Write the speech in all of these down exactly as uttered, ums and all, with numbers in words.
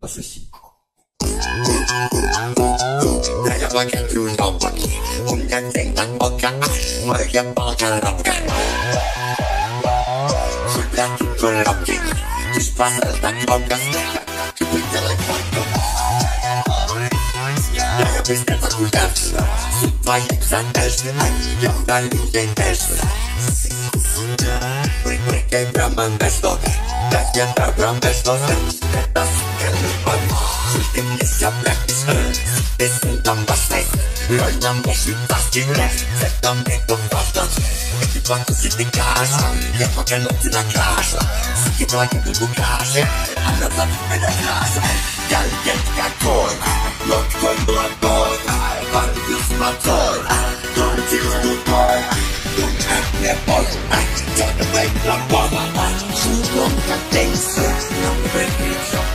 寿司。那有個叫做牛雲，紅人正等我緊，我係一波嘅臨緊。雖然見佢臨勁，只怕實等我緊，佢會一嚟發動。那有邊個會得？說快人生的事，有但路徑的事。Bring bring game Brahman best of it. That young Brahman best of it. That's can look on. Shooting is your practice. This is number six. Rồi năm một sự tác chiến left. Set them in the bottom. If you want to sit in class, you have to look in the class. See it like you do class. I'm not that in the class. Gotta get that boy. Look for blood boy. Gotta use my toy. Don't use the boy. Don't have that boy. Don't make one woman. Too long to think so. Don't break it up.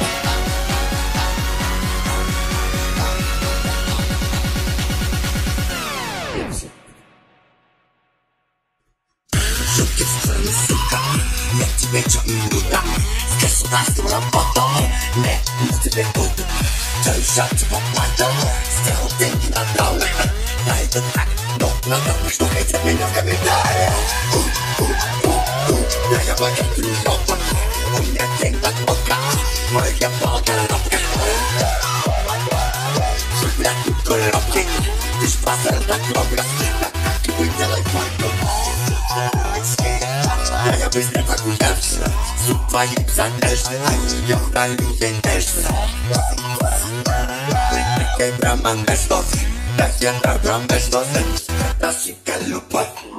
Look at the suka. Net to make your inuda. Guess that's the one bottom. Net to be good. Tell shot to pop my door. Still thinking I'm down. I don't act. No, no, no. Don't hate me. Don't get me die. Now you're working through your one. When you think that what got. Where you're walking up. So that you go up. This puzzle that you're running. You will never find your now you're busy for good dance. Super hips and dance. You're not losing dance. Bring the game Brahman best of it. That young Brahman best of it. That's it, can look what.